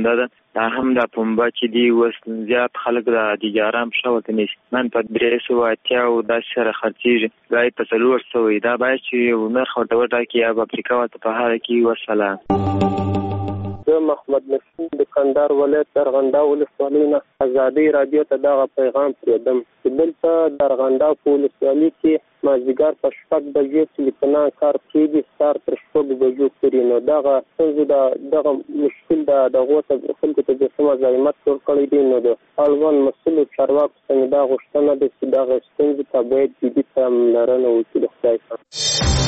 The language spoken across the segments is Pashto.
بنده ده. دا هم د پنبه چې دی اوس زیات خلک د تجاران په شاوته نشي من په 380 او د سره خرچیږي ځای په 400 دا باید چې یو نرخ ورته کې یا افریقا ته په هر کې وسلام. زه محمد نسیم د کندهار ولایت ارغنداو ولسوالۍ نه ازادي رادیو ته دغه پیغام پرېږدم چې دلته د ارغنداو په ولسوالۍ کې مازدیګر په 6 بجې ټلیفونان کار کېږي سهار تر 6 بجو پورې. نو دغه ستونزې دغه مشکل د دغو خلکو ته د څه مزاحمت ورکړی دی. نو د اړوند مسؤلو چارواکو څخه دا غوښتنه ده چې دغه ستونزې ته باید جدي پاملرنه وکړي. د خدای څخه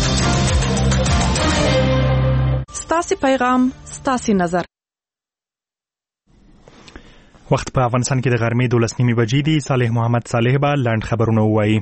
ستاسي پیغام ستاسي نظر. وخت په افغانستان کې د غرمې 12 بجې دي. صالح محمد صالح به لاند خبرونه وایي.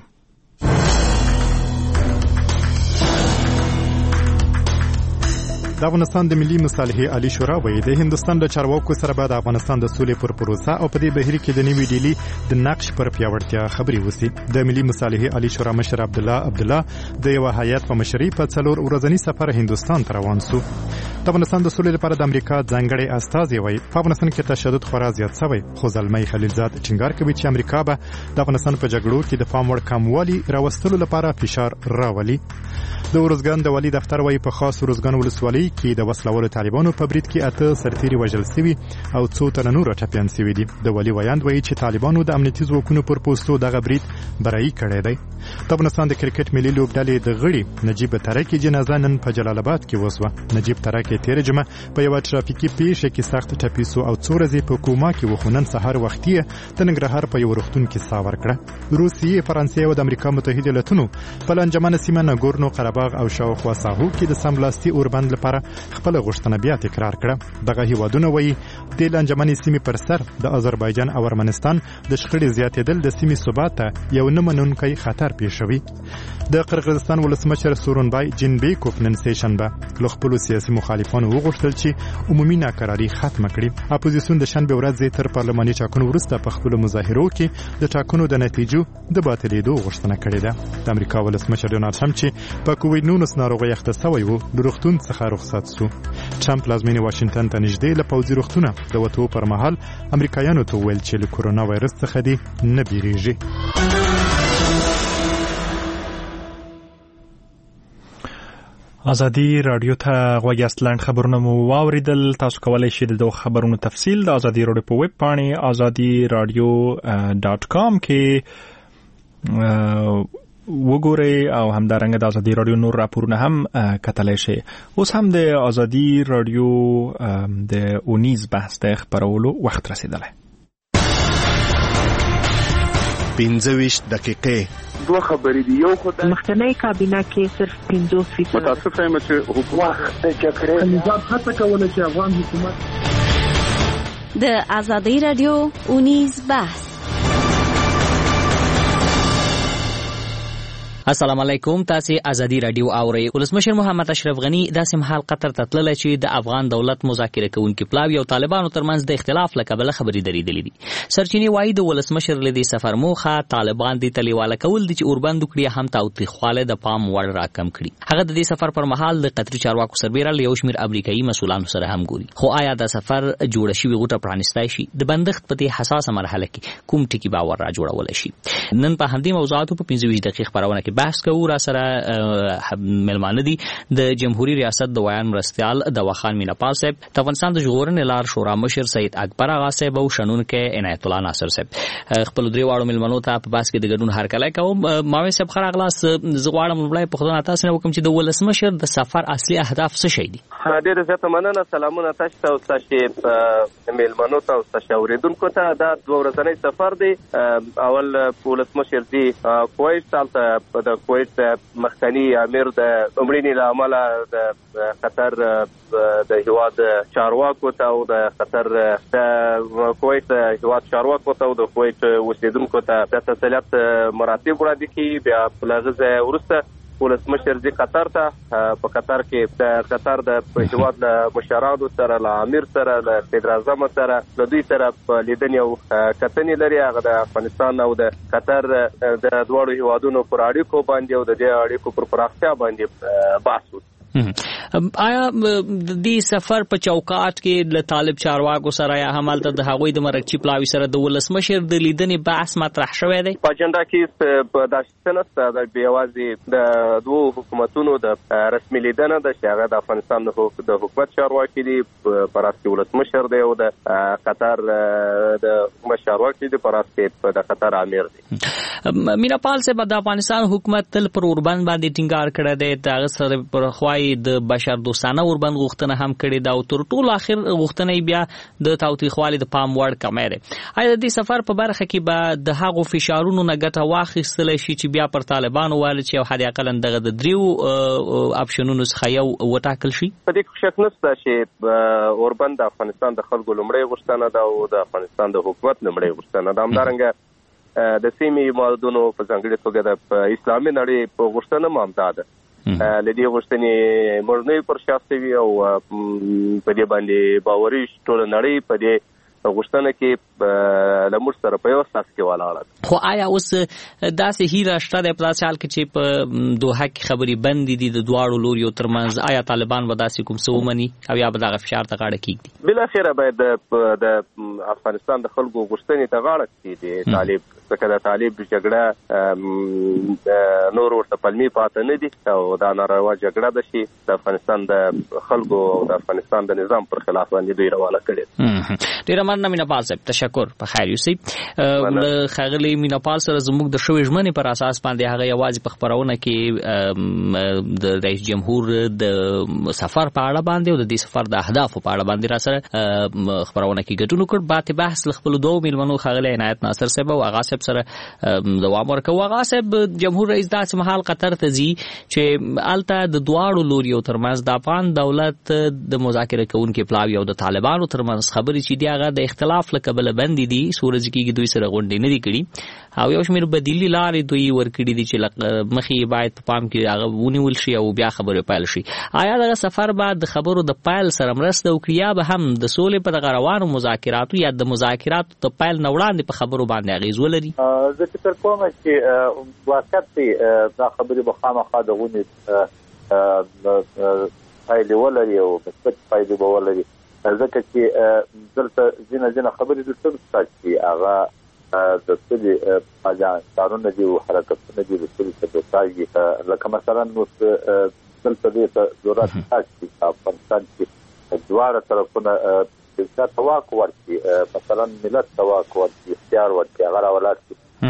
د افغانستان د ملي مصالحې عالی شورا وایي د هندستان د چارواکو سره به د افغانستان د سولې پر پروسه او په دې بهیر کې د نوې ډیلی د نقش پر پیاوړتیا خبرې وسی. د ملي مصالحې عالی شورا مشر عبدالله د یو هیئت په مشرۍ په 4 ورځنی سفر هندستان ته روان شو. د افغانستان د سولې لپاره د امریکا ځانګړي استازي وایي په افغانستان کې تشدد خورا زیات شوی، خو زلمی خلیلزاد ټینګار کوي چې امریکا به د افغانستان په جګړو کې د پام وړ کموالي راوستلو لپاره فشار راولي. د ورزګان د والی دفتر وایي په خاص ورزګان ولسوالۍ کې د وسلوالو طالبانو په برید کې 8 سرتیري وژل شوي او 2 تنه نور ټپيان شوي دي. د والی ویاند وایي چې طالبانو د امنیتي ځواکونو پر پوسټو دغه برید برایي کړی دی. د افغانستان د کرکټ ملي لوبډلې د غړي نجیب ترکی جنازه نن په جلال آباد کې وسوه. نجیب ترکی تیر جمعه په یو ټرافیکي پیښه کې سخت ټپي او 2 ورځې په کوما کې وخونن سحر وختي د ننګرهار په یو روغتون کې سا ورکړه. روسیې، فرانسې او د امریکا متحده ایالاتونو په لنجمن سیمه ناګورنو قرهباغ او شاوخوا ساحو کې د سملاسي اوربند لپاره خپل غوښتنه بیا تکرار کړه. دغه هیوادونه وایي د لنجمن سیمې پر سر د آذربایجان او ارمنستان د شخړې زیاتېدل د سیمې ثبات ته یو نه منونکی خطر پیښوي. د قرغیزستان ولسمشر سورونبای جینبیکوف نن سهشنبه له خپلو سیاسي مخالفانو وغوښتل چې عمومي ناکراري ختمه کړي. اپوزیسیون د شنبه ورځ تر پارلماني ټاکنو وروسته په خپلو مظاهرو کې د ټاکنو د نتیجو د باطلېدو غوښتنه کړې ده. د امریکا ولسمشر ډونالډ ټرمپ چې په کووډ-19 ناروغۍ اخته شوی و د روغتون څخه رخصت شو. ټرمپ لازمینه واشنگټن ته نږدې له پوځي روغتونه د وټو پر مهال امریکایانو ته ویل چې له کورونا وایرس څخه دي نه بیریږي. ازادي رادیو ته غوږی استلند خبرونه مو واوریدل. تاسو کولی شئ د خبرونو تفصیل د ازادي رادیو په ویب پاڼې azadiradio.com کې وګورئ او همدارنګه د ازادي رادیو نور راپورونه هم کتلی شئ. اوس هم د ازادي رادیو د اونیز بحث د خبرولو وخت رسیدلی. 25 دقیقې دوه خبرې دي. یو خدای مخکنی کابینه کې صرف 50% متاسف یم چې حکومت جګړه نظام هڅه کوله چې افغان حکومت د ازادي رادیو اونیز بحث. السلام علیکم. تاسو ازادي رادیو اورئ. ولسمشر محمد اشرف غنی داسې مهال قطر ته تللی چې د افغان دولت مذاکره کوونکي پلاوی او طالبانو ترمنځ د اختلاف له کبله خبرې درېدلې دي. سرچینې وایي د ولسمشر له دې سفر موخه طالبان د تلیواله کول دي چې اوربند کړي هم تاوتریخواله د پام وړ راکم کړي. هغه د دې سفر پر مهال د قطري چارواکو سربېره له یو شمېر امریکایي مسؤلانو سره هم ګوري. خو آیا د سفر جوړه شوې غوټه پرانیستی شي؟ د بندښت په دې حساسه مرحله کې کوم ټکي باور را جوړولی شي؟ نن په همدې موضوعاتو په 25 دقیقې خبرونه کې بحث کوو. را سره ملمانه دي د جمهوریت ریاست د ویان مرستیال د وخان میناپال صاحب، د افغانستان د ژغورنې لار شورا مشر سید اکبر آغا صاحب او شنونکې عنایت الله ناصر صاحب. خپل درې واړو ملمنو ته په باس کې د ګډون هرکلی کوم. ماوی صاحب خیر اغلاس زه غواړم لومړی پوښتنه تاسو نه وکړم چې د ولسمشر د سفر اصلي اهداف څه شي دي؟ ډېره زیاته مننه. سلامونه تاسو ته او تاسو ملمنو ته او تاسو اوریدونکو ته. دا 2 ورځنی سفر دی. اول ولسمشر دی کویت ته د کویت مخکنی امیر د عمرینی له امله د قطر د هیواد چارواکو ته او د قطر د کویت هیواد چارواکو ته او د کویت اوسیدونکو ته د تسلیت مراتب وړاندې کړي. بیا په هغه ځای وروسته ولسمشر دی قطر ته. په قطر کې د قطر د هیواد له مشرانو سره، له امیر سره، له صدر اعظم سره، له دوی سره لیدنې او کتنې لري. هغه د افغانستان او د قطر د دواړو هیوادونو پر اړیکو باندې او د دې اړیکو پر پراختیا باندې بحث وکړي. آیا د دې سفر په چوکاټ کې له طالب چارواکو سره یا هم هلته د هغوی د مرکچي پلاوي سره د ولسمشر د لیدنې بحث مطرح شوی دی؟ په اجنډا کې په داسې نسته د یوازې د دوو حکومتونو د رسمي لیدنه د هغه د افغانستان د حکومت چارواکي دي په راس کې ولسمشر دی او د قطر د حکومت چارواکي دي په راس کې د قطر امیر دی. مینا پال صاحب د افغانستان حکومت تل پر اوربند باندې ټینګار کړی دی، د هغه سره پر خوای د بشر دوستانه اوربند غوښتنه هم کړې ده او تر ټولو اخر غوښتنه بیا د تاوتریخوالي د پام وړ کمې ده. آیا د دې سفر په برخه کې به د هغو فشارونو نه ګټه واخیستلی شي چې بیا پر طالبانو وایي چې حد اقل دغه د دریو اپشنونو څخه یو وټاکل شي؟ په دې کې شک نشته چې اوربند د افغانستان د خلکو لومړی غوښتنه ده او د افغانستان د حکومت لومړی غوښتنه ده. همدارنګه د سیمې موادونو په ځانګړي توګه د اسلامي نړۍ په غوښتنه هم همدا ده. لدې غوښتنې موږ نه پر شاستوي او په دې باندې باوري ټول نړۍ په دې غوښتنه کې لمر سره په یو اساس کې ولاړه. خو آیا اوس داسې هیله شته د پلاس حال کې چې په دوحه کې خبري بند دي د دواړو لوريو ترمنځ؟ آیا طالبان به داسې کوم څه ومني او یا به دغه فشار ته غاړه کیږي؟ بل اخره باید د افغانستان د خلکو غوښتنې ته غاړه کیږي. طالب څخه د طالب جګړه نور ورته پلمي پاتې نه دي او دا ناروا جګړه ده چې د افغانستان د خلکو او د افغانستان د نظام پر خلاف باندې دوی روانه کړي. ډیر مننه میناپال صاحب، تشکر. په خیر یوسي خغلی میناپال سره زموږ د شوې ژمنې پر اساس باندې هغه یوازې په خبرونه کې د رئیس جمهور د سفر په اړه باندې او د دې سفر د اهداف په اړه باندې را سره خبرونه کې ګډون وکړ. بات بحث خپل دوه میلمنو خغلی عنایت ناصر صاحب او هغه صاحب سره دوام ورکوي. هغه صاحب جمهور رئیس داسې مهال قطر ته ځي چې الته د دواړو لوريو ترمنځ د افغان دولت د مذاکره کوونکو پلاوی او د طالبانو ترمنځ خبرې چې دی هغه د اختلاف لکبل بندي دي. سورج کېږي دوی سره غونډې نه دي کړي او یو شمېر بدیلی لارې دوی ورکړي دي چې مخې باید په پام کې هغه ونیول شي او بیا خبرې پیل شي. آیا دغه سفر بعد د خبرو د پیل سره مرسته وکړي یا به هم د سولې په دغه روانو مذاکراتو یا د مذاکراتو د پیل نه وړاندې په خبرو باندې اغېز ولري؟ زه فکر کوم چې واقعي دا خبرې به خامخا د غونډې پایلې ولري او مثبت پایلې به ولري، ځکه چې دلته ځینې خبرې د څه چې هغه د څه کارونه دي او حرکتونه دي د څه د ساجي لکه مثلا نو دلته د ضرورت تاسو په افغانستان کې دواړه طرفونه د تواک ورکړي، مثلا ملت تواک ورکړي، اختیار ورکړي، هغه راولات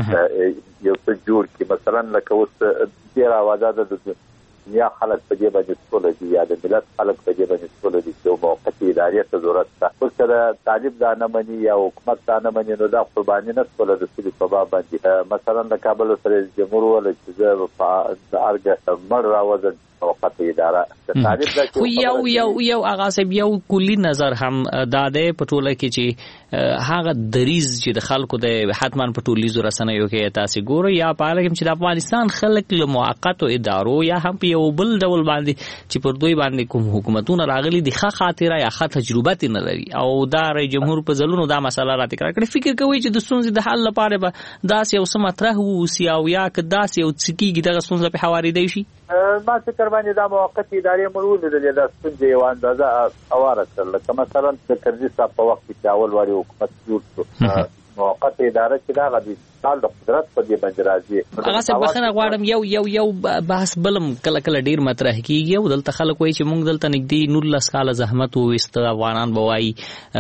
یو څه جوړ کړي. مثلا لکه اوس ډېر آوازه د دنیا خلک په دې باندې سوله دي یا د ملت خلک په دې باندې سوله دي چې یو موقتي ادارې ته ضرورت شته. اوس که طالب دا نه مني یا حکومت دا نه مني نو دا قرباني نه سوله د سولې په باب باندې. مثلا د کابل سره جمهور ولا چې زه په ارګه مړ راوځم موقتي اداره خو یو هغه صاحب یو کلی نظر هم دا ده په ټوله کې چې هغه دریز چې د خلکو د حتمان په ټولیزو رسنیو کې تاسو ګورئ یا په هغه چې د افغانستان خلک له موقتو ادارو یا هم په یو بل ډول باندې چې پر دوی باندې کوم حکومتونه راغلي د ښه خاطره یا ښه تجربه نه لري او دا رئیس جمهور په ځلونو دا مسله را تکرار کړي. فکر کوي چې د ستونزې د حل لپاره به داسې یو څه مطرح ووسي او یا که داسې یو څه کېږي دغه ستونزه پې هوارېدی شي؟ ما فکر باندې دا موقتي ادارې موږ ولیدلې دا ستونزې یو اندازه هواره کړل. لکه مثلا د کرزي صاحب په وخت کې اول واري حکومت جوړ شو، موقتي اداره چې دا غوډي سال د قدرت په دې باندې راځي. هغه څه بخنه غواړم یو بحث بلم کله کله ډیر مطرح کیږي او دلته خلک وایي چې موږ دلته نږدې 19 کال زحمت وویسته، افغانان به وایي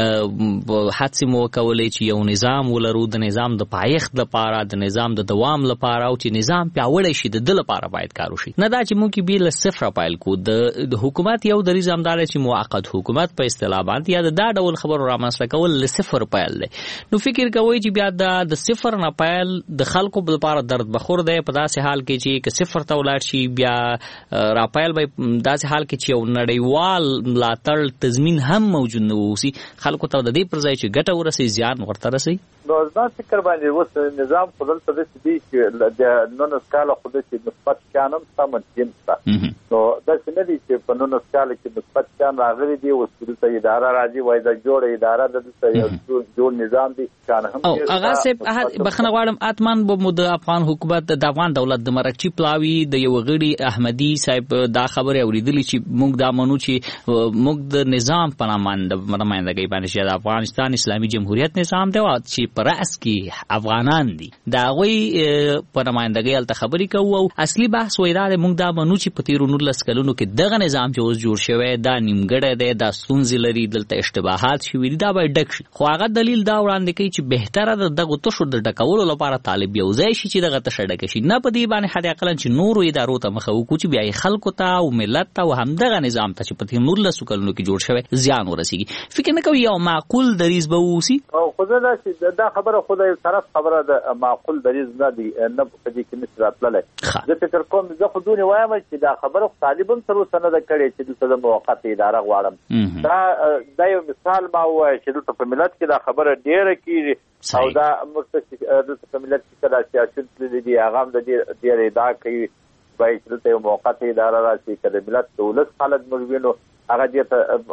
هڅې مو کولې چې یو نظام ولرو د نظام د پایښت لپاره د نظام د دوام لپاره او چې نظام پیاوړی شي د لپاره باید کار وشي، نه دا چې موږ کې بیل صفر پایل کو د حکومت یو د نظام دار چې موقت حکومت په اصطلاح باندې یا دا ډول خبرو رامنځته کول ل صفر پایل دی. نو فکر کوي چې بیا د صفر نه د خلکو لپاره درد بخور دی په داسې حال کې چې که صفر ته ولاړ شي بیا راپایل به داسې حال کې چې یو نړیوال ملاتړ تضمین هم موجود نه ووسي، خلکو ته د دې پر ځای چې ګټه ورسي زیان ورته رسي. نو ځان فکر باندې اوس نظام خپل څه دي چې د نن سکاله خو د مثبت شانم سمون جنسا نو دا څنګه دي چې په نن سکاله کې مثبت شان راغلي دي اوس د اداره راځي وای دا جوړ اداره د جوړ نظام دي شان هم هغه سه بخنه غواړم اتمان به د افغان حکومت د افغان دولت د مرکچی پلاوی د یو غړي احمدي صاحب دا خبره اوریدلې چې موږ دا منو چې موږ د نظام په نامه د نمائندګۍ باندې چې د افغانستان اسلامي جمهوریت نظام دی چې پر اس کې افغانان دي دا غوي په نمائندګۍ الته خبرې کوو او اصلي بحث وایي دا موږ دا منو چې په تیرو 19 کلونو کې دغه نظام چې اوس جوړ شوی دا نیمګړی دی دا ستونزې لري دلته اشتباهات شوي دي دا باید ډک شي خو هغه دلیل دا وړاندې کوي چې بهتره د دغه تشو د ډکولو لپاره طالب یو ځای شي چې دغه تشه ډک شي نه په دې باندې حد اقل چې نورو ادارو ته مخه وکړو چې بیا خلکو ته او ملت ته او همدغه نظام ته چې په تیرو 19 کلونو کې جوړ شوی زیان ورسیږي فکر نه کوي یو معقول دریز به ووسی او خو دا خبره خدای طرف خبره د معقول دریز نه دی نه په دې کې نشي راتللی زه فکر کوم زه خو دونه وایم چې دا خبره طالبان سره سند کړي چې د موقت اداره غواړم دا یو مثال ما وایي چې د ملت کې دا خبره ډیره کیږي او دا مرتکب د ملت کې دا سیاست دي هغه د ډیر ادعا کوي وایي چې د موقت اداره راځي چې د ملت دولت خلک مجبورینو هغه دې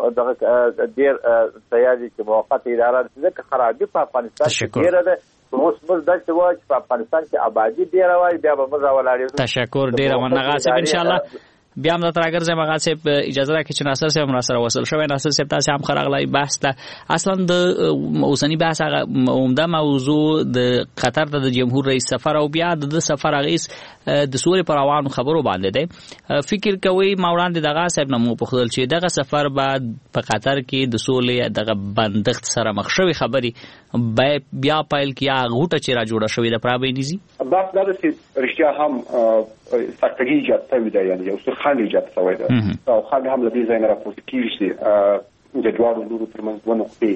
ډیر تیاری چې موقت اداره څنګه خرابې په افغانستان کې ډیره ده اوس موږ د څه وایي په افغانستان کې آبادی ډیره وایي بیا به موږ ولاړو تشکر ډیره منغه سه ان شاء الله بیا هم ترګر زما غاصب اجازه راکړئ چې ناصر صاحب را سره وصل شوی ناصر صاحب تاسو هم خراغلای بحث ته اصلا د اوسنی بحث هغه عمده موضوع د قطر د جمهور رئیس سفر او بیا د سفر رئیس د سوري پر روانو خبرو باندې دی فکر کوي ما وړاندې دغه صاحب نمو په خپل چې دغه سفر بعد په قطر کې د سولې دغه بندښت سره مخ شوی خبري بیا پایل کیا غوټه چې را جوړه شوې د پرابېنیزي بس دا چې رښتیا هم سختګي ایجاد شوې ده یعنی یو څه خنډ ایجاد شوی ده او خنډ هم له دې ځای نه راپورته کیږي چې د دواړو لورو ترمنځ دوه نقطې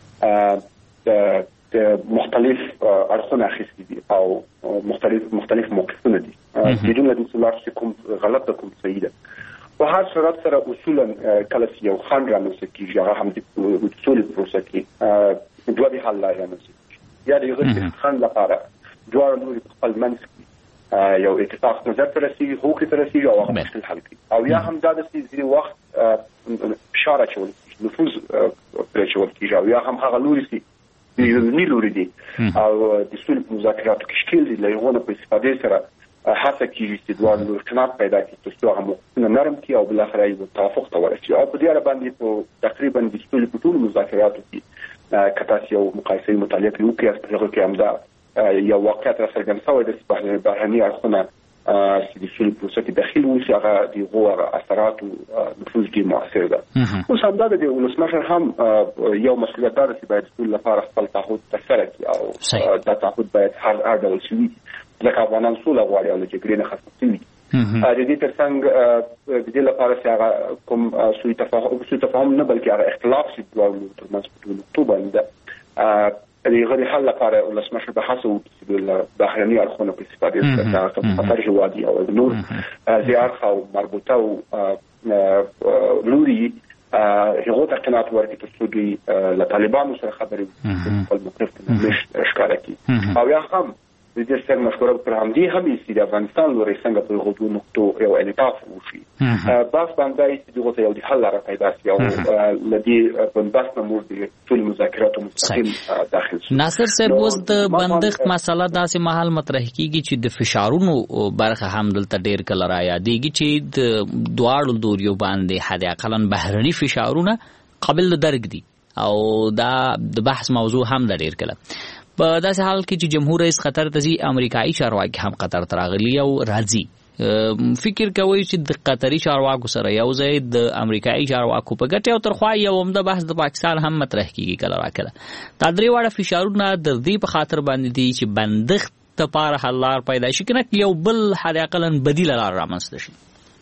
د مختلف اړخونه اخیستي دي او مختلف موقفونه دي بدون له دې چې کوم غلط ده کوم صحیح ده په هر صورت سره اصولا کله چې یو خنډ رامنځته کیږي هغه هم د سولې پروسه کې دوه حل لارې رامنځته یا د یو خنډ لپاره دواړو لوري خپل منځ یو اتفاق نظر ته رسیږي هوکې ته رسیږي او هغه مشکل حل کوي او یا هم دا د ځینې وخت فشار اچول نفوذ پرې اچول کېږي او یا هم هغه لوري چې یونی لوري دي او د سولې په مذاکراتو کې شکل دي له یوه په استفادې سره هڅه کېږي چې دواړو لورو اختلاف پیدا کړي ترڅو هغه موقفونه نرم کړي او بالاخره یو توافق ته ورسېږي او په دې اړه باندې په تقریبا د سولې په ټولو مذاکراتو کې که تاسو یو مقایسې مطالعه وکړئ په هغه کې همدا یو واقعیت راڅرګند شوی دی چې بهرني اړخونه چې د سولې پروسه کې داخل وشي هغه د هغو اثراتو نفوذ ډېر مؤثر ده اوس همدا د ولسمشر هم یو مسؤلیت دار چې باید سولې لپاره خپل تعهد ترسره کړي او دا تعهد باید هر ډول شي ځکه افغانان سوله غواړي او له جګړې نه خسته شوي د دې ترڅنګ د دې لپاره چې هغه کوم سوء تفاهم نه بلکې هغه اختلاف چې دواړو ترمنځ په ټولو نقطو باندې ده د غیر حل لپاره ولسمشر به هڅه وکړي چې د بهرني اړخونو په استفادې سره خطر هوادي او نور زیات او مربوطه لوري هغه ته قناعت ورکړي چې دوی له طالبانو سره خبرې وکړي خپل موقف ښکاره کړي او یا هم د دې څنګه مشوره پر همدې هم چې د افغانستان لوري څنګه په غوډو نقطو یو انعطاف وشي بس باندې چې دغه یو د حل لپاره پیدا شي او لدی بندښت نمور دي ټول مذاکراتو مستقیم داخل شي ناصر صاحب اوس د بندښت مسله داسې محل مطرح کیږي چې د فشارونو برخه هم دلته ډیر کله را یادېږي چې د دواړو دوریو باندې حد اقل بهرني فشارونه قابل درک دي او دا د بحث موضوع هم ډیر کله په داسې حال کې چې جمهور رئیس قطر ته ځي امریکایي چارواکي هم قطر ته راغلي او راځي فکر کوي چې د قطري چارواکو سره یو ځای د امریکایي چارواکو په ګټه او ترخوا یو عمده بحث د پاکستان هم مطرح کیږي کله راکله دا درې واړه فشارونه د دې په خاطر باندې دي چې بندښت لپاره حل لار پیدا شي کنه یو بل حد اقل بدیل لار رامنځته شي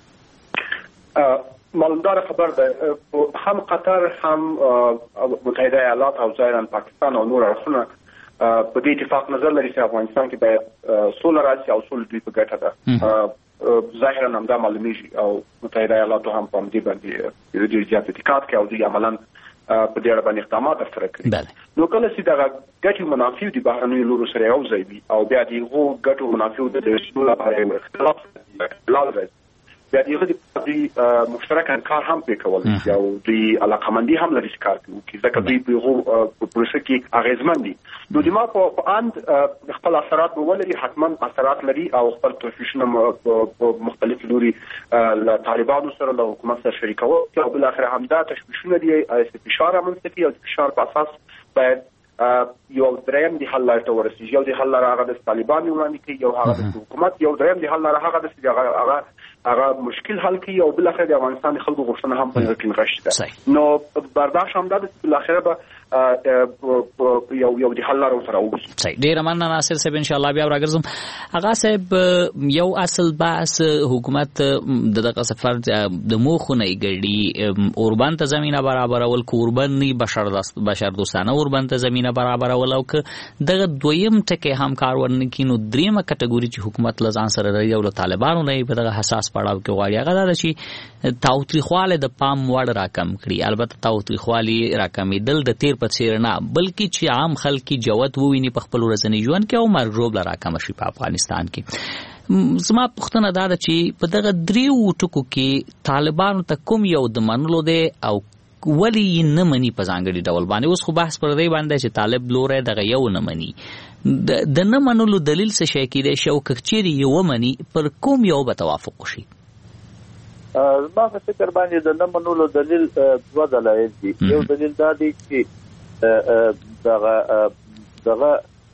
مالدار خبر ده هم قطر هم متحده ایالات او ظاهرا پاکستان او نور اړخونه په دې اتفاق نظر لري چې افغانستان کې باید سوله راشي او سوله دوی په ګټه ده ظاهرا همدا معلومیږي او متحده ایالاتو هم په دې باندې ډېر زیات اعتقاد کوي او دوی عملاً په دې اړه باندې اقدامات ترسره کړي. نو کله چې دا ګټي منافع دي بهرنیو لورو سره یو ځای وي او بیا دې هغو ګټو منافعو د رسولو لپاره اختلاف لازم بیا دې مشترک کار هم پې کول او دوی علاقمندي هم لري چې کار کوي ځکه دوی په هغو پروسه کې اغېزمن دي. نو د ما په اند خپل اثرات به ولري حتما اثرات لري او خپل تشویشونه په مختلف لوري له طالبانو سره له حکومت سره شریکول او بل اخر همدا تشویشونه دي فشار رامنځته کوي او د فشار په اساس باید یو دریم د حل لارې ته ورسېږي. یو د حل لاره هغه د طالبانو وړاندې کوي یو هغه د حکومت یو دریم د حل لاره هغه د هغه مشکل حل کوي او بل اخر د افغانستان د خلکو غوښتنه هم په کې نغښتي ده. نو برداشت هم ده چې بل اخر به یو د حل لاره سره وګورو. صحیح. ډیر مننه ناصر صاحب، ان شاء الله بیا راګرځم. هغه صاحب یو اصل بحث حکومت دغه سفر د موخونه ګړي اوربان ته زمينه برابرول کو اوربان ني بشر دوستانه اوربان ته زمينه برابرول او ک دغه دویم ټکي هم کار ورنکینو دریمه کټګوري چې حکومت لزان سره لري او طالبانو نه په دغه حساس پړاو کې غواړي هغه دا چې تاوتریخواله د پام وړ راکم کړي. البته تاوتریخوالی راکمېدل د تیر په څیر نه بلکې چې عام خلک جوت وویني په خپل ورځني ژوند کې او مرګ لا راکم شي په افغانستان کې. زما پوښتنه دا ده چې په دغه دریو ټکو کې طالبانو ته کوم یو د منلو دی او ولی نه مني په ځانګړي ډول باندې. اوس خو بحث پر دی باندې چې طالب لوره دغه یو نه مني د نه منلو دلیل څه شي کېدای شي او کچېري یو مني پر کوم یو به توافق وشي. ما په فکر باندې د نه منلو دلیل دوه دلایل دي. یو دلیل دا دی چې دغه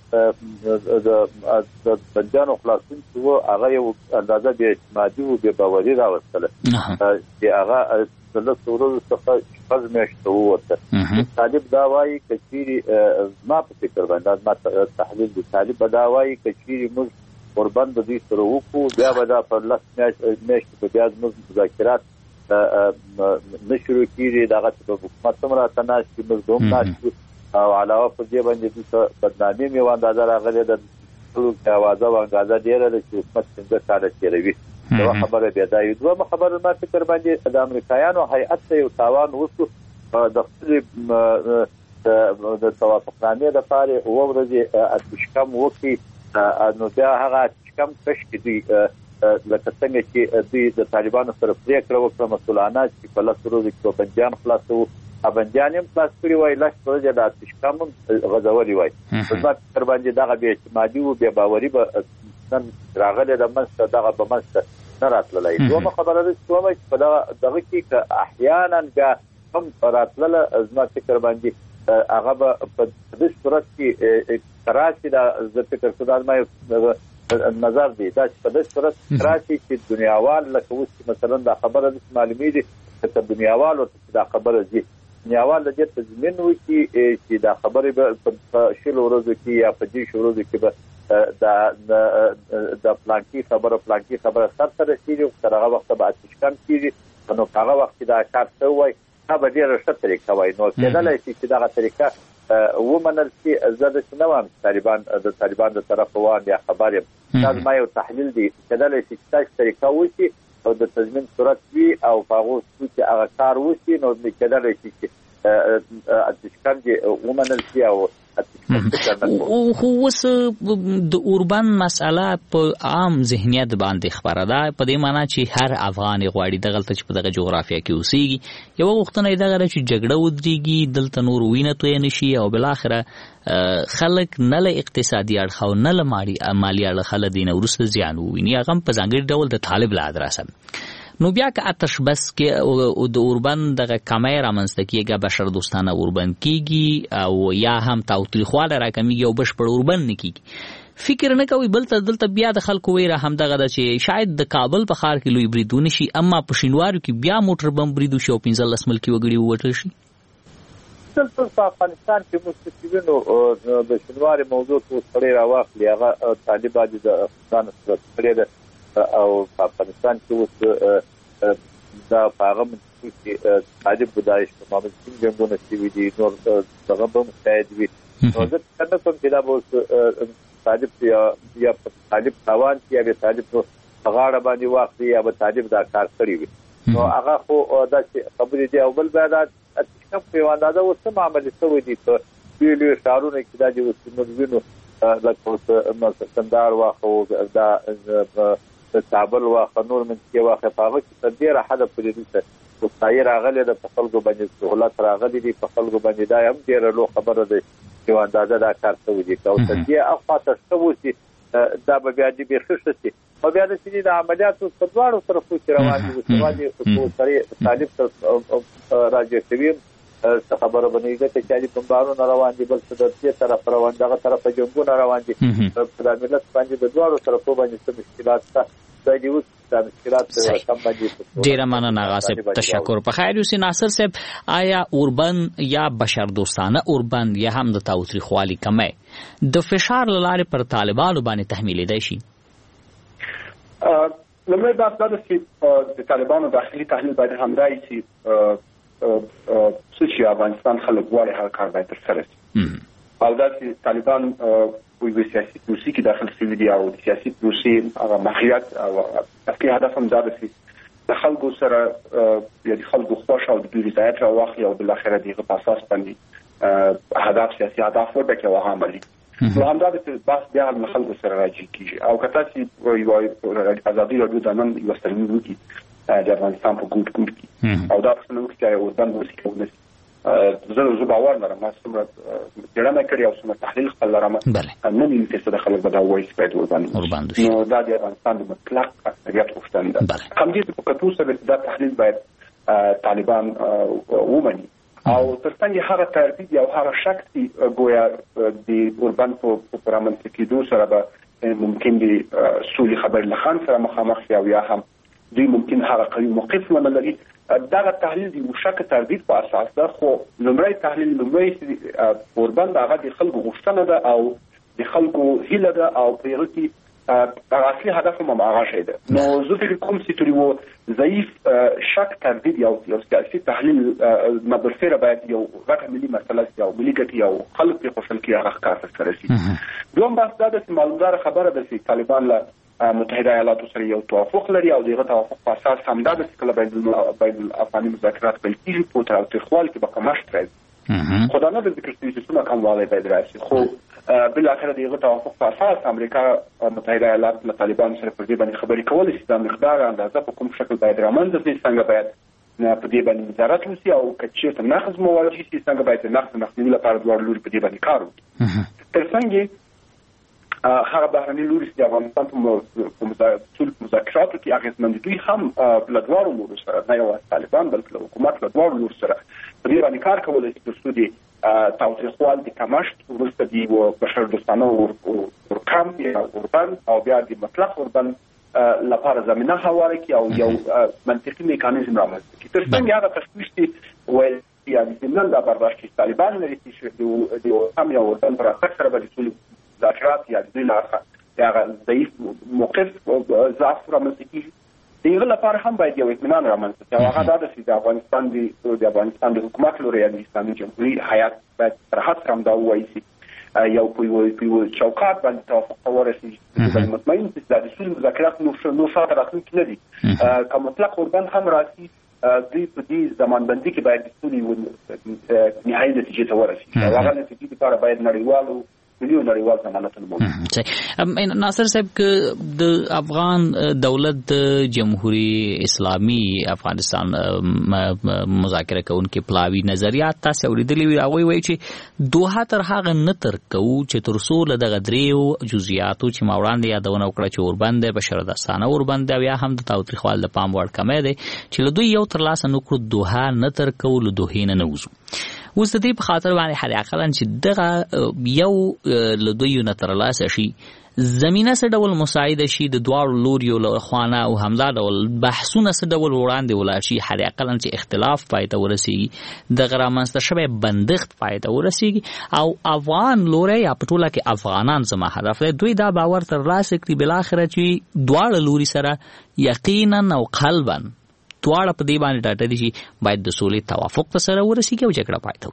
د بندیانو خلاصون چې هغه یو اندازه بې اعتمادي او بې باوري راوستله چې هغه د لسو ورځو څخه شپږ میاشتې ووته. طالب دا وایي که چیرې ما په فکر باندې ما تحلیل د طالب دا وایي که چیرې موږ قربان د دوی سره وکړو بیا به دا په لس میاشتې په بیا زموږ مذاکرات نه شروع کېږي دغه په حکومت هم راته ناست چې موږ به هم ناست شو او علاوه پر دې باندې دوی ته بدنامي مې یوه اندازه راغلې ده. ټولو اوازه او انګازه ډېره ده چې حکومت پنځه کاله تېروي. یوه خبره بیا دا وي. دویمه خبره ما فکر باندې د امریکایانو هیئت ته یو تاوان وشو د خپلې د توافقنامې دپاره اووه ورځې اتشکم وکړي نو بیا هغه اتشکم کشکې دوی لکه څنګه چې دوی د طالبانو سره پرېکړه وکړه مسؤلانه چې په لسو ورځو کې به بندیان خلاصوو بندیان هم خلاص کړي وای لس ورځې د اتشکم هم غځولي وای. زما فکر باندې دغه بې اعتمادي او بې باوري به نن راغلی د منځته دغه به منځته نه راتللی. دویمه خبره ده چې وایي چې په دغه کې که احیانا بیا هم راتلله زما فکر باندې هغه به په دې صورت کې راشي. دا زه فکر کوم دا زما نظر دی دا چې په دې صورت راشي چې دنیاوال لکه اوس چې مثلا دا خبره داسې معلومېږي چې دنیاوالو ته دا خبره ځي دنیاوال د دې تضمین وکړي چې دا خبرې به په شلو ورځو کې یا په دېرشو ورځو کې به د پلانکي خبره سرته رسېږي تر هغه وخته به اتشکم کېږي. نو په هغه وخت کې دا کار څه وایي دا به ډېره ښه طریقه وایي. نو کېدلی شي چې دغه طریقه ومنل شي. زه داسې نه وایم د طالبان د طرفه وایم یا خبر یم. دا زما یو تحلیل دی. کېدلی شي چې داسې طریقه وشي او د تضمین صورت وي او په هغو کې هغه کار وشي نو کېدلی شي چې اتشکم دې ومنل شي او خو اوس د اوربان مسأله په عام ذهنیت باندې خبره ده په دې معنی چې هر افغان غواړي دغلته چې په دغه جغرافیه کې اوسېږي. یوه غوښتنه یې دغه چې جګړه ودرېږي دلته نور وینه تویه نه شي او بالاخره خلک نه له اقتصادي اړخه او نه له مالي اړخه له دې نه وروسته زیان وویني هغه هم په ځانګړي ډول د طالب له ادرسه. نو بیا که آتش بس کې د اوربان دغه کمی رامنځته کېږي بشر دوستانه اوربان کېږي او یا هم تاوتریخواله راکمیږي او بشپړ اوربان نه کېږي. فکر نه کوي دلته بیا د خلکو ویره همدغه ده چې شاید د کابل په ښار کې لوی بریدونه شي اما په شینوارو کې بیا موټر بم برید وشي او 15 ملکي وګړي ووژل شي. دلته په افغانستان کې مستقیمینو د شینواري موضوع ته سړی راواخلي هغه طالبان د افغانستان سره کړی ده او په افغانستان کې اوس دا په هغه منطقه کې طالب بدایش په محمد سنگ جنګونه شوي دي نور دغه به مستعد وي. نو زه فکر نه کوم چې دا به اوس طالب یا طالب تاوان شي یا به طالب په غاړه باندې واخلي یا به طالب دا کار کړی وي. نو هغه خو داسې خبرې دي او بل بیا دا کوم په اندازه وسه عملي شوی دي په ویلو شهرونو کې د وسمنوینو لکه سندار واخو دا تعبل واخو نور من کې واخو په هغه کې ډیره حد پولیسه او صایر راغلي د خلکو باندې سہولت راغلي دي په خلکو باندې دا هم ډیره لو خبره ده چې اندازه دا کار شوی دي او تدې اخواته شوی دا به بیا دې بخښتي او بیا د سړي د عملیاتو په دواړو طرفو کې روان دي او سړي طالب راځي چې خبره بنېږي چې د بمبارونو روان دي بل څه د دې طرف روان دغه طرف جنگونه روان دي په ملت باندې د دواړو طرفو باندې مشکلات شته د دې اوس د مشکلات کم باندې ډیر مننه غاسب تشکر په خیر یوسف ناصر صاحب آیا اوربن یا بشر دوستانه اوربن یا هم د تاوتریخوالي کمه د فشار لاره پر طالبانو باندې تحمیل دی شي لمړی دا چې د طالبانو داخلي تحلیل باید همدای چې افغانستان خلک غواړي هغه کار باید ترسره شي او دا چې طالبان په سیاسي پروسې کې داخل شوي دي او سیاسي پروسې هغه ماهیت او اصلي هدف هم دا دی چې د خلکو سره یا د خلکو خوښ او د دوی رضایت راواخلي او بالاخره د هغه په اساس باندې اهداف سیاسي اهداف ورته کې وهاملي نو همدا د بحث بیا د خلکو سره راځي کیږي او کته چې یو ازادي راډیو د نن یو سترګې وکړي د افغانستان په ګوټ کې او دا څنګه چې یو ځان وسیکونه زه باور لرم ما څومره جوړه کړی او څومره تحلیل خپل لرم نو مې چې د خلک بداوي سپېد ورباندې نو دا د افغانستان د مطلق اکثریت غوښتنه ده کوم دې په کتو سره دا تحلیل باید طالبان ومني او ترڅنګ هغه تردید او هغه شک چې ګویا د اوربان په پرامنځ کې سره به ممکن دي سولې خبر لخان سره مخامخ یا هم دوی ممکن هغه قوي موقف ونه لري دا تحلیل دی شک تردید په اساس ده خو لمړی تحلیل لمړی اوربان هغه د خلکو غوښتنه ده او د خلکو هیله ده او په هغه کې اصلي هدف هم هغه شی ده نو زه فکر کوم چې تریو ضعیف شک تردید یو سیاسي تحلیل مبرفره باید یو غټه ملي مسله او ملي ګټي او خلک په خوشحال کې هغه کار سره شي دوم بحث دا چې معلومدار خبره ده چې طالبان له متحده ایالاتو سره یو توافق لري او دغه توافق په اساس هم دا چې کله بین الافغاني مذاکرات پیل کیږي په تاوتریخوالي کې به کمښت راځي خو دا نه د ذکر شوي چې څومره کموالی باید راشي خو بالاخره دغه توافق په اساس امریکا متحده ایالات له طالبانو سره پر دې باندې خبرې کولې چې د مقدار اندازه په کوم شکل باید رامنځته شي څنګه باید په دې باندې نظارت وشي او کچې ته نقض مواجه شي څنګه باید نقض مخنیوي لپاره دوه لوري په دې باندې کار وکړي ترڅنګ هغه بهرني لوري چې افغانستان په مذاکراتو کې اغیزمن دي هم په لږوارو لورو سره نه یوازې طالبان بلکې له حکومت لږوارو لورو سره په دې باندې کار کولای شي ترڅو د تاوتریخوال د کمښت وروسته د بشر دوستانه ورکم یا اوربن او بیا د مطلق اوربن لپاره زمینه هواره کړي او یو منطقي میکانیزم رامنځته کړي ترڅنګ هغه تشویش دي ویل یعنی نن دا برداشت چې طالبان لري چې د هم یو اوربن پر اساس سره باندې مذاکرات یا د لاره هغه ضعیف موقف ضعف رامنځته کیږي دغه لپاره هم باید یو اطمینان رامنځته شي هغه دا چې د افغانستان د حکومت لوري د اسلامي جمهوریت حیات باید تر حد هم دا وایي چې یو په چوکاټ باندې توافق ورسیږي چې مطمئن چې د اصول مذاکرات نو شاته راتلونکي نه دي که مطلق اوربن هم راسي دوی په دې زمانبندي کې باید د سولې نهایي نتیجې ته ورسیږي هغه نتیجې لپاره باید نړیوالو نړیوال ضمانتونه موجود ناصر صاحب که د افغان دولت جمهوریت اسلامي افغانستان مذاکره کوونکي پلاوی نظریات تاسو اوریدلی وي هغه وایي چې دوه تر هغه نه تر کو چې تر څو له دغه دریو جزئیاتو چې ما وړاندې یادونه وکړه چې اوربند بشر داستانه اوربند یا هم د تاوتریخوال د پام وړ کمه دی چې له دوی یو تر لاسه نو کړو دوه نه تر کو له دوه نه وځو اوس د دې په خاطر باندې حل عقلن چې دغه یو له دوی نه تر لاسه شي زمينه څه ډول مساعده شي د دوه لوريو له خوانه او همدا ډول بحثونه څه ډول وړاندې ولا شي حل عقلن چې اختلاف پایته ورسیږي د غرامنسته شوی بندښت پایته ورسیږي او افغان لوري یا پټوله کې افغانان زما هدف دوی دا باور تر لاسه کړي بل اخر چې دوه لوري سره یقینا او قلبا دواړه په دې باندې ډاټه دي چې باید د سولې توافق ته سره ورسیږي او جګړه پای ته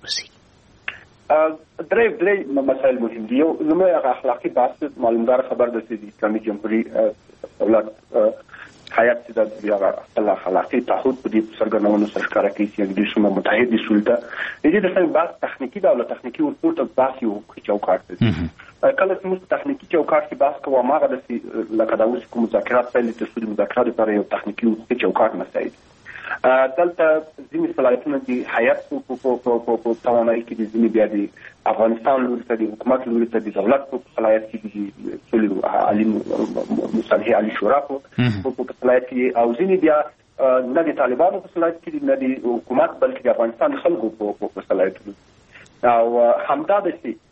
ورسیږي درې مسایل مهم دي یو نومه اخلاقی بحث معلومدار خبر ده چې اسلامي جمهوریت دولت حیات چې د خپل خلاقي تعهد په دې سرګرنونو سره ښکارا کوي چې د شمه متحد دي سولته دې د څنګه بعض تخنیکی دا له تخنیکی اصول ته باسي او چوکاټ دي کله چې موږ تخنیکی چوکاټ کې بحث کوو ماغه د لکه دا اوس کوم مذاکرات پیل دي چې د مذاکرات لپاره یو تخنیکی چوکاټ مسایل دلته ځینې صلاحیتونه دي حیات په توانایي کې دي ځینې بیا دي افغانستان لوري ته د حکومت لوري ته د دولت په صلاحیت کې دي سولې عالي مصالحه عالي شورا په صلاحیت کې او ځینې بیا نه د طالبانو په صلاحیت کې دي نه د حکومت بلکې د افغانستان خلکو په صلاحیت کې او همدا د شي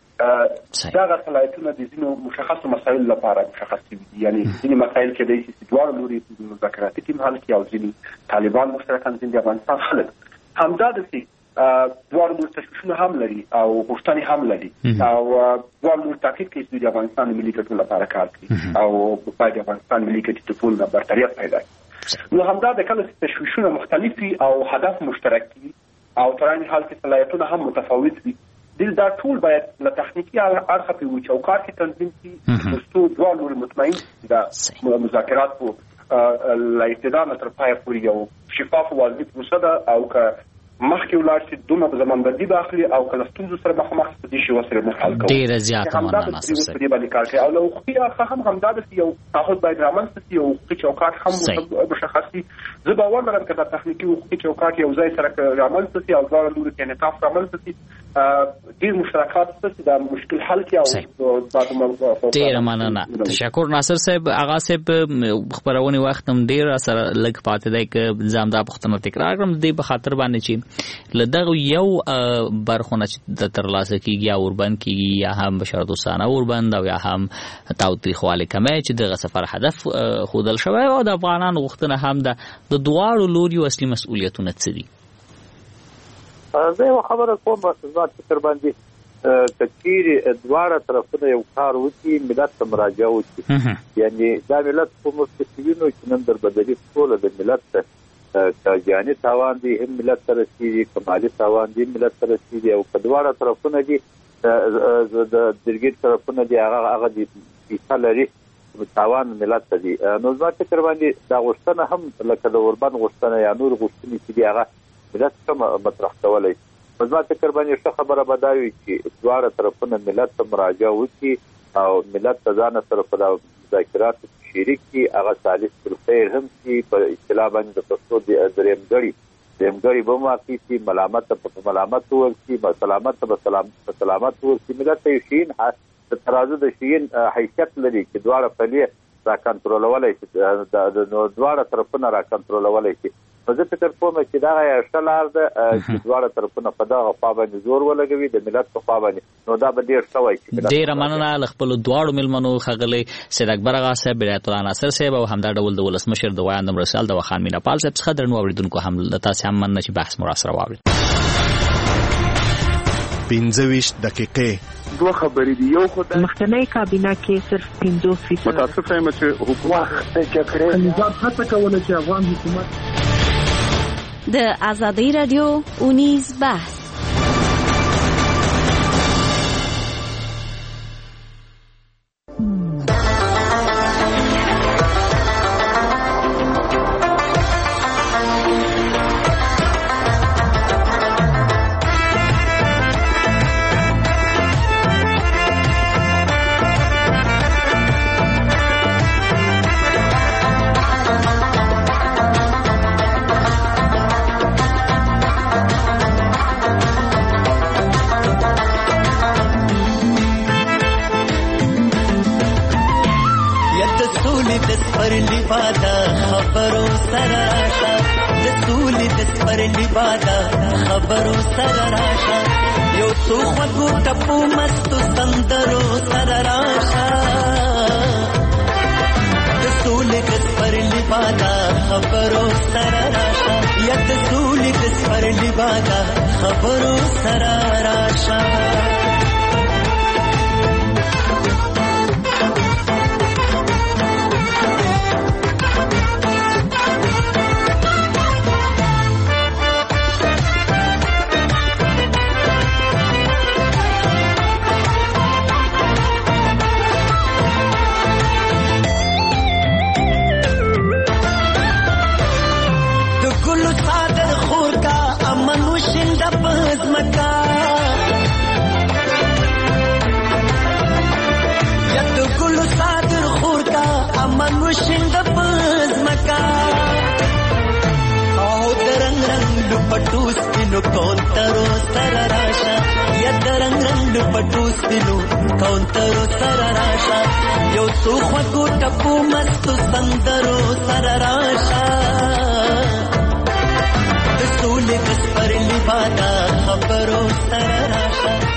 دا صلاحیتونه د ځینو مشخصو مسایلو لپاره مشخص دي یعنی ځینې مسایل کې د استدوار لوري مذاکراتي ټیم حل کې او ځینې طالبان مشترکاً ځینې افغانستان خلک همدا د شي دوار لور تشویشونه هم لري او غوښتنې هم لري او دوار لور تاکید کوي چې د افغانستان ملي ګټو لپاره کار کوي او باید د افغانستان ملي ګټې ته ټول برتریت پیدا کړي نو همدا د کله تشویشونه مختلف وي او هدف مشترک وي او تر این حال کې صلاحیتونه هم متفاوت وي دا ټول باید له تخنیکی اړخه په یو چوکاټ کې تنظیم شي ترڅو دوه لوري مطمئن د مذاکرات په لا ابتدا نه تر پایه پورې یو شفاف او واضح پروسه ده او که مخکې ولاړ شي دومره زمانبندي داخلي او کله ستونزو سره مخامخ دي شي وسره نه حل کوي ډېر زیاته مننه ناصر صاحب دې باندې کار کوي او له حقوقي هم همدا د یو تعهد باید رامنځته شي او حقوقي چوکاټ هم مشخصي زه باور لرم چې د تخنیکی حقوقي چوکاټ یو ځای سره رامنځته شي او ځوړ لوري کې انعطاف رامنځته شي ډېر مشترکات څه د مشکل حل کې او ډېر مننه تشکر ناصر صاحب آغا صاحب خبرونه وخت هم ډېر سره لګ پاتې دی ک ځامدا پښتنه تکرار کړم دې په خاطر باندې چې لدغه یو برخونه چې د ترلاسه کیږي یا اوربند کیږي یا هم بشردوستانه اوربند او یا هم تاوتریخواله کمه چې دغه سفر هدف خودل شوی او د افغانانو غوښتنه هم د دواړو لوري اصلي مسؤلیتونه څه دي زه یو خبره کوم ځات فکر باندې کچیر دواړه طرفونه یو کار وکړي ملت ته مراجعه وکړي یعنی دا ملت په مستقیمو چې نن در بدلی ټول د ملت جاني تاوان دي هم ملت سره شي کمالي تاوان دي ملت سره شي او کډواړه طرفونه دي د درګیر طرفونه دي هغه دي چې لري تاوان ملت دي نو ځکه تر باندې دا غوښتنه هم لکه د اوربند غوښتنه یا نور غوښتنې چې دي هغه ملت کوم مطرح کولای ځکه تر باندې څه خبره بداوي چې دواړه طرفونه ملت ته مراجعه وکړي او ملت ته ځان سره په مذاکرات شریک کی هغه ثالث بالخير هم چې په اصطلاح باندې د پښتو د درېمګړي به ماکي چې ملامت په ملامت ورسي سلامت په سلامت ورسي ملت ته شین د ترازو د شین حیثیت لري چې دواړه په را کنټرولولای شي د دواړه طرفونه را کنټرولولای شي زه فکر کوم چې دا یو شلار ده چې دواړه طرفونه په دغه خوا باندې زور ولګوي د ملت په خوا باندې نو دا به ډېر ښه وي ډېره مننه له خپلو دواړو مېلمنو ښاغلی سید اکبر اغا صاحب بیرایت الله ناصر صاحب او همدا ډول د ولسمشر د ویاندم رسال د خان میناپال صاحب څخه درنو اورېدونکو هم له تاسې هم مننه چې بحث مو راسره واورېد 15 دقیقې دوه خبرې دي یو خدای مخکنی کابینه کې صرف 50% متاسف یم چې حکومت جګړه نظام هڅه کوله چې افغان حکومت د آزادی رادیو اونیز بحث سترګو شند پز مکا او درنګ رنگ پټو سپینو کونترو سر راشا یا درنګ رنگ پټو سپینو کونترو سر راشا یو څو خو ټپو مستو سندرو سر راشا د سولې د سپرلی بادا خبرو سر راشا